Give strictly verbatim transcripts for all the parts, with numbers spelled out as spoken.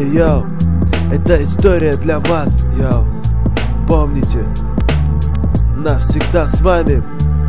Эй, йоу, это история для вас, йоу. Помните, навсегда с вами.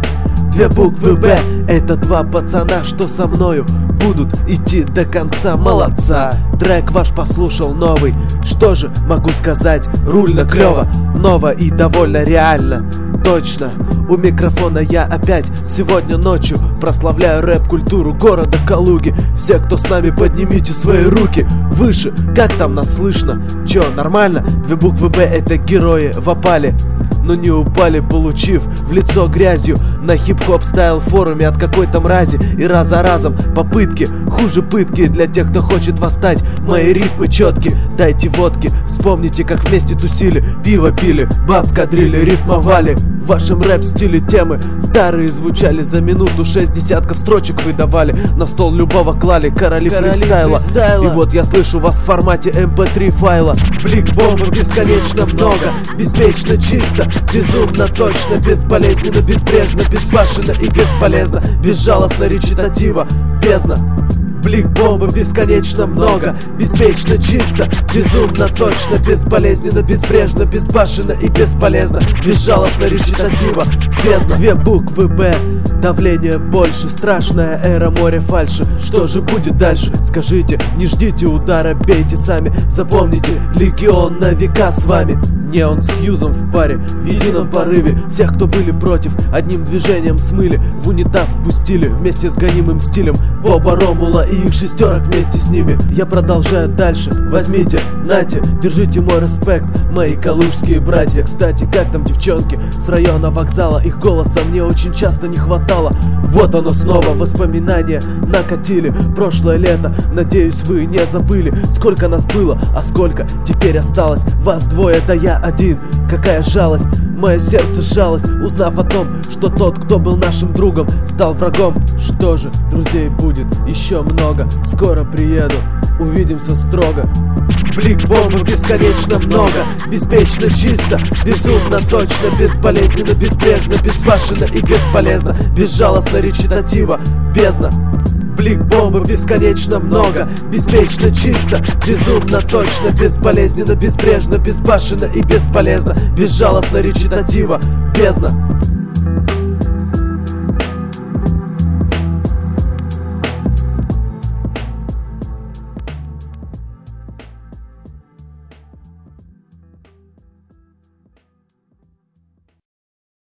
Две буквы Б, это два пацана, что со мною будут идти до конца, молодца. Трек ваш послушал новый, что же могу сказать, рульно клево, ново и довольно реально. Точно, у микрофона я опять сегодня ночью прославляю рэп-культуру города Калуги. Все, кто с нами, поднимите свои руки выше, как там нас слышно? Чё, нормально? Две буквы Б, это герои в опале, но не упали, получив в лицо грязью на хип-хоп стайл форуме от какой-то мрази. И раз за разом попытки, хуже пытки для тех, кто хочет восстать. Мои рифмы четкие, дайте водки. Вспомните, как вместе тусили, пиво пили, баб кадрили, рифмовали. В вашем рэп-стиле темы старые звучали, за минуту шесть десятков строчек выдавали, на стол любого клали короли, короли фристайла. фристайла. И вот я слышу вас в формате эм пэ три файла. Блик-бомбы бесконечно много, беспечно чисто, безумно точно, безболезненно, безбрежно, безбашенно и бесполезно, безжалостно, речитатива, бездна. Блик-бомбы бесконечно много, беспечно чисто, безумно точно, безболезненно, безбрежно, безбашенно и бесполезно, безжалостно, речитатива, бездна. Две буквы Б, давление больше, страшная эра, море фальши. Что же будет дальше? Скажите, не ждите удара, бейте сами. Запомните, легион на века с вами. Неон с Хьюзом в паре, в едином порыве. Всех, кто были против, одним движением смыли, в унитаз спустили вместе с гонимым стилем Боба Ромула и их шестерок вместе с ними. Я продолжаю дальше, возьмите, нате, держите мой респект, мои калужские братья. Кстати, как там девчонки с района вокзала? Их голоса мне очень часто не хватало. Вот оно снова, воспоминания накатили. Прошлое лето, надеюсь, вы не забыли, сколько нас было, а сколько теперь осталось. Вас двое, да я один, какая жалость, мое сердце сжалось, узнав о том, что тот, кто был нашим другом, стал врагом. Что же, друзей будет еще много, скоро приеду, увидимся строго. Блик-бомбы бесконечно много, беспечно чисто, безумно точно, безболезненно, безбрежно, безбашенно и бесполезно, безжалостно, речитатива, бездна. Блик-бомбы бесконечно много, беспечно чисто, безумно точно, безболезненно, безбрежно, безбашенно и бесполезно, безжалостно, речитатива, бездна.